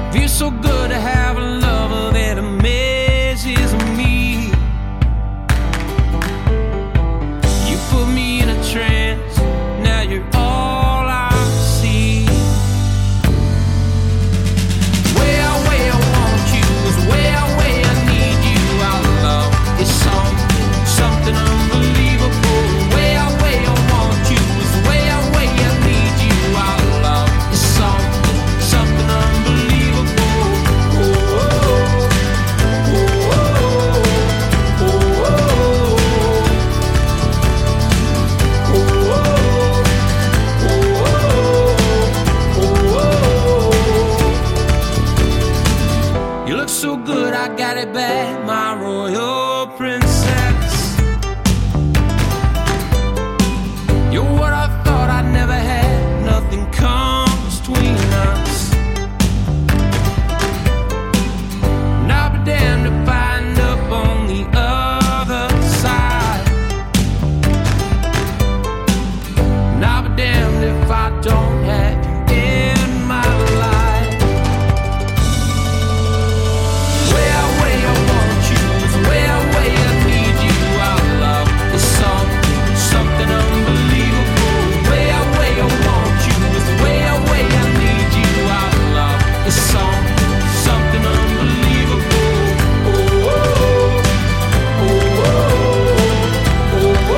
Feels so good to have a lover that amazes me. You put me in a trance, now you're all I see. Way I want you is way I need you. Our love is something unbelievable. Way I want you is way I need you. Our love is something unbelievable. Oh, oh, oh, oh, oh, oh. You look so good, I got it bad, my royal princess. You're what I thought I'd never had. Nothing comes between us. And I'll be damned if I end up on the other side. And I'll be damned if I don't have you in my life. Way I want you is way I need you. Our love is something unbelievable. Way I want you is way I need you. Our love is something unbelievable. Oh, oh, oh, oh, oh, oh,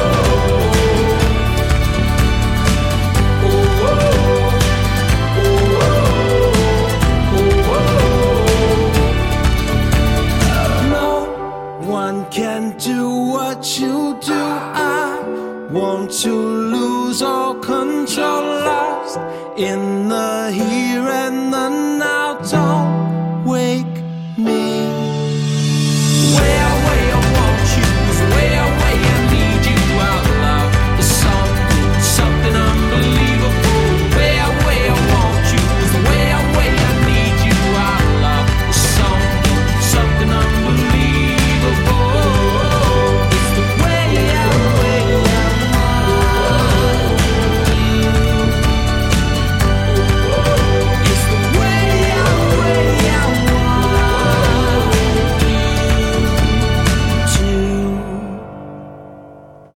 no one can do what you do. I want to lose all control, lost in the here and the